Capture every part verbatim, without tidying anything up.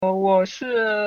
呃我是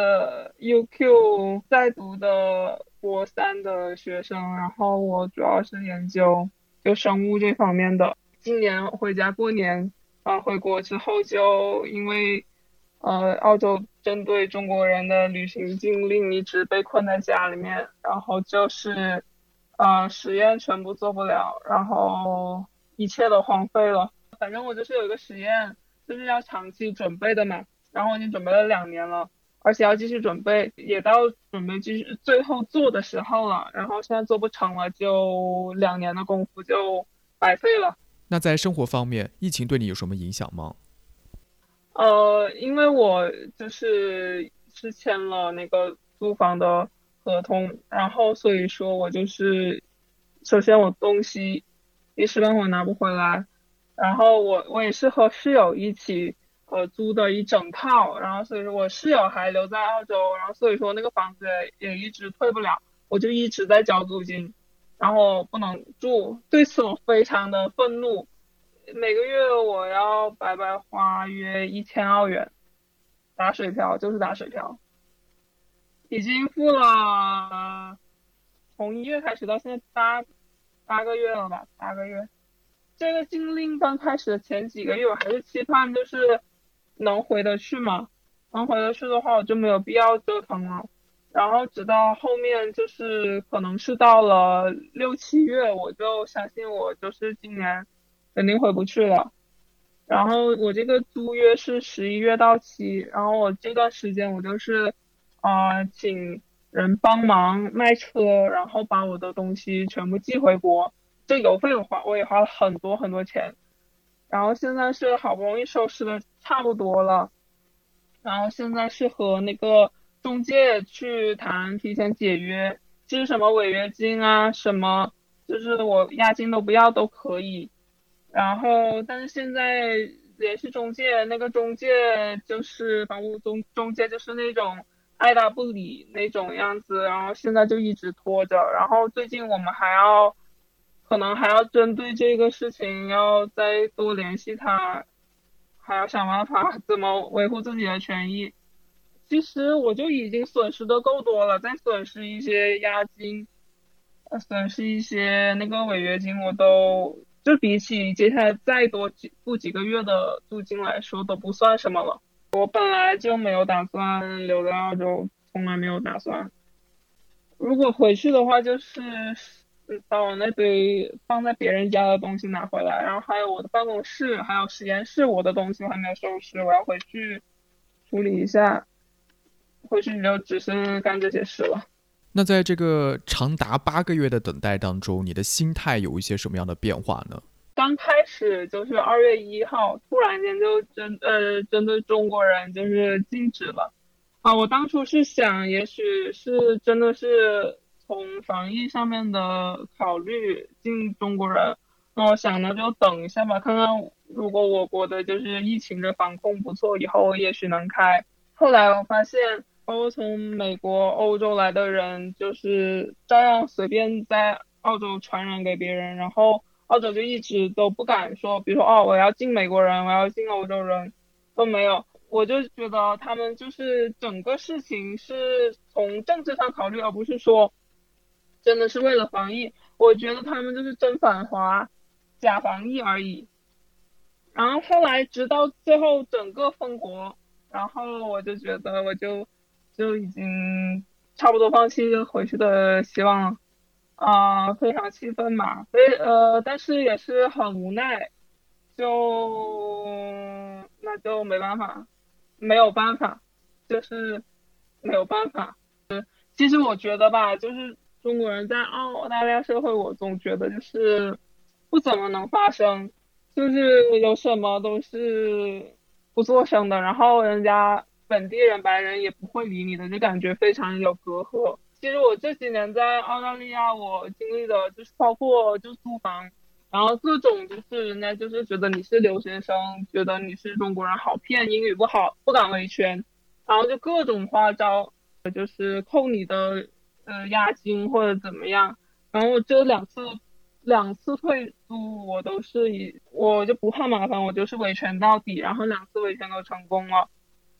U Q 在读的博三的学生，然后我主要是研究就生物这方面的。今年回家过年，啊、回国之后就因为呃澳洲针对中国人的旅行禁令一直被困在家里面，然后就是呃实验全部做不了，然后一切都荒废了。反正我就是有一个实验，就是要长期准备的嘛。然后我已经准备了两年了，而且要继续准备，也到准备继续最后做的时候了，然后现在做不成了，就两年的功夫就白费了。 那在生活方面，疫情对你有什么影响吗？ 呃，因为我就是是签了那个租房的合同，然后所以说我就是首先我东西一时半会儿拿不回来，然后我我也是和室友一起呃租的一整套，然后所以说我室友还留在澳洲，然后所以说那个房子也一直退不了，我就一直在交租金，然后不能住，对此我非常的愤怒。每个月我要白白花约一千澳元打水漂，就是打水漂，已经付了，从一月开始到现在八八个月了吧，八个月。这个禁令刚开始的前几个月，我还是期盼就是能回得去嘛，能回得去的话，我就没有必要折腾了。然后直到后面就是可能是到了六七月，我就相信我就是今年肯定回不去了。然后我这个租约是十一月到期，然后我这段时间我就是呃请人帮忙卖车，然后把我的东西全部寄回国。这邮费我花我也花了很多很多钱，然后现在是好不容易收拾的差不多了，然后现在是和那个中介去谈提前解约，其实什么违约金啊，什么就是我押金都不要都可以。然后，但是现在联系中介，那个中介就是房屋中中介，就是那种爱答不理那种样子，然后现在就一直拖着。然后最近我们还要，可能还要针对这个事情要再多联系他，还要想办法怎么维护自己的权益。其实我就已经损失的够多了，再损失一些押金，呃损失一些那个违约金，我都就比起接下来再多几付几个月的租金来说都不算什么了。我本来就没有打算留在澳洲，从来没有打算。如果回去的话，就是嗯把我那堆放在别人家的东西拿回来，然后还有我的办公室，还有实验室，我的东西我还没有收拾，我要回去处理一下。回去就只是干这些事了。 那在这个长达八个月的等待当中，你的心态有一些什么样的变化呢？ 刚开始就是二月一号，突然间就针呃针对中国人就是禁止了啊。我当初是想，也许是真的是从防疫上面的考虑禁中国人，那我想呢就等一下吧，看看如果我国的就是疫情的防控不错，以后也许能开。后来我发现，包括从美国、欧洲来的人，就是照样随便在澳洲传染给别人，然后澳洲就一直都不敢说，比如说哦，我要进美国人，我要进欧洲人，都没有。我就觉得他们就是整个事情是从政治上考虑，而不是说真的是为了防疫。我觉得他们就是真反华、假防疫而已。然后后来直到最后整个封国，然后我就觉得我就就已经差不多放弃回去的希望了。啊、非常气愤嘛，所以呃，但是也是很无奈，就那就没办法，没有办法，就是没有办法。其实我觉得吧，就是中国人在澳大利亚社会，我总觉得就是不怎么能发声，就是有什么都是不作声的，然后人家本地人白人也不会理你的，就感觉非常有隔阂。其实我这几年在澳大利亚，我经历的就是包括就租房，然后各种就是人家就是觉得你是留学生，觉得你是中国人好骗，英语不好不敢维权，然后就各种花招。就是扣你的呃押金或者怎么样。然后我这两次两次退租，我都是以我就不怕麻烦，我就是维权到底，然后两次维权都成功了。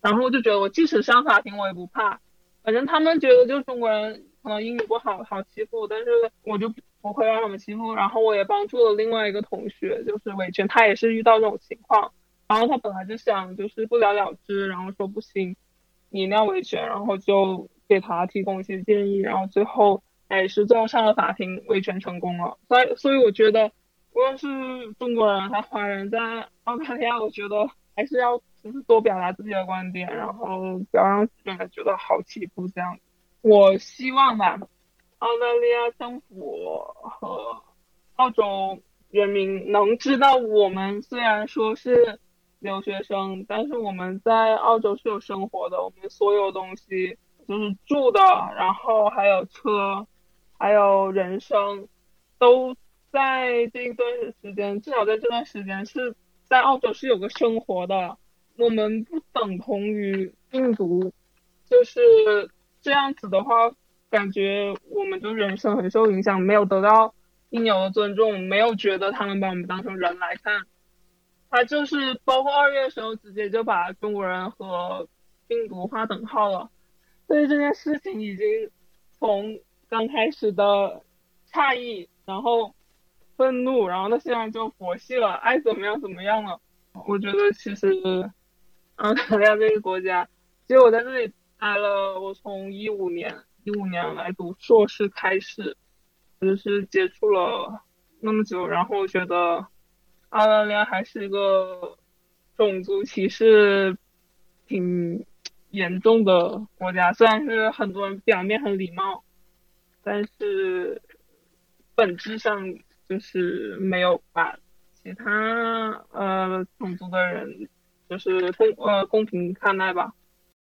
然后我就觉得我即使上法庭我也不怕，反正他们觉得就中国人可能英语不好好欺负，但是我就不会让他们欺负。然后我也帮助了另外一个同学，就是维权，他也是遇到这种情况，然后他本来就想就是不了了之，然后说不行，你一定要维权，然后就给他提供一些建议，然后最后也是最后上了法庭，维权成功了。所以所以我觉得无论是中国人还是华人，在澳大利亚，我觉得还是要就是多表达自己的观点，然后不要让别人觉得好欺负这样。我希望吧，澳大利亚政府和澳洲人民能知道，我们虽然说是留学生，但是我们在澳洲是有生活的，我们所有东西就是住的，然后还有车，还有人生，都在这一段时间，至少在这段时间是在澳洲是有个生活的。我们不等同于病毒，就是这样子的话，感觉我们就人生很受影响，没有得到应有的尊重，没有觉得他们把我们当成人来看。他就是包括二月的时候，直接就把中国人和病毒划等号了。所以这件事情已经从刚开始的诧异，然后愤怒，然后到现在就佛系了，爱怎么样怎么样了。我觉得其实澳大利亚这个国家，其实我在这里待了，我从一五年一五年来读硕士开始，就是接触了那么久，然后我觉得澳大利亚还是一个种族歧视挺严重的国家，虽然是很多人表面很礼貌，但是本质上就是没有把其他呃种族的人就是公呃公平看待吧。